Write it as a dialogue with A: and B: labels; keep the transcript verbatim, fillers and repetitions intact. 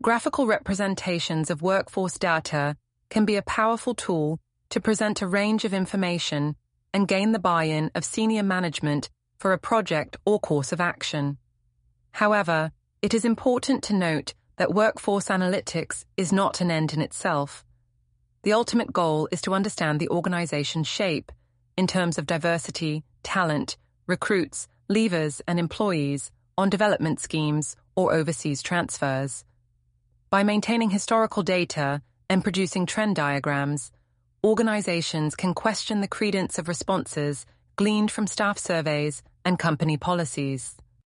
A: Graphical representations of workforce data can be a powerful tool to present a range of information and gain the buy-in of senior management for a project or course of action. However, it is important to note that workforce analytics is not an end in itself. The ultimate goal is to understand the organization's shape in terms of diversity, talent, recruits, leavers, and employees on development schemes or overseas transfers. By maintaining historical data and producing trend diagrams, organizations can question the credence of responses gleaned from staff surveys and company policies.